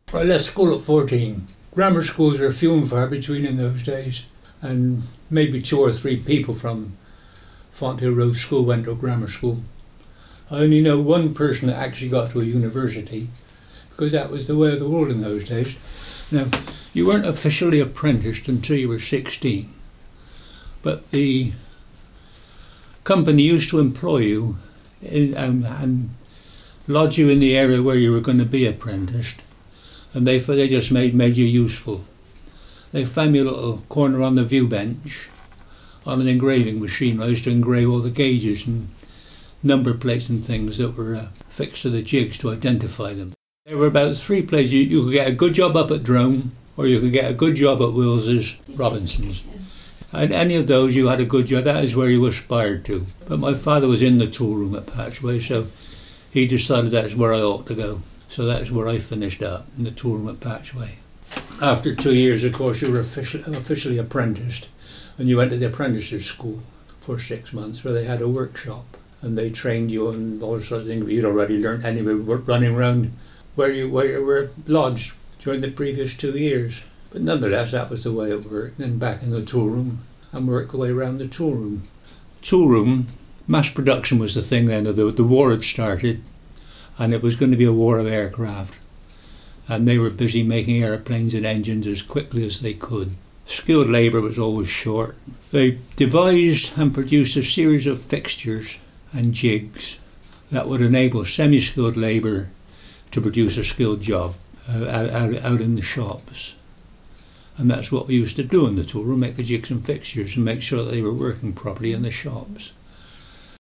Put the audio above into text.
I left school at 14. Grammar schools were few and far between in those days, and maybe 2 or 3 people from Fonthill Road School went to a grammar school. I only know one person that actually got to a university, because that was the way of the world in those days. Now, you weren't officially apprenticed until you were 16, but the company used to employ you and lodge you in the area where you were going to be apprenticed, and they just made you useful. They found me a little corner on the view bench on an engraving machine. I used to engrave all the gauges and number plates and things that were fixed to the jigs to identify them. There were about 3 places. You could get a good job up at Drome, or you could get a good job at Wills's, Robinson's. And any of those you had a good job, that is where you aspired to. But my father was in the tool room at Patchway, so he decided that's where I ought to go. So that's where I finished up, in the tool room at Patchway. After 2 years, of course, you were officially apprenticed, and you went to the apprentices school for 6 months, where they had a workshop, and they trained you on all sorts of things. You'd already learnt anyway, running around where you were lodged during the previous 2 years. But nonetheless, that was the way it worked. Then back in the tool room, and worked the way around the tool room. Tool room, mass production was the thing then. The war had started, and it was going to be a war of aircraft. And they were busy making airplanes and engines as quickly as they could. Skilled labour was always short. They devised and produced a series of fixtures and jigs that would enable semi-skilled labour to produce a skilled job out in the shops. And that's what we used to do in the tool room, make the jigs and fixtures and make sure that they were working properly in the shops.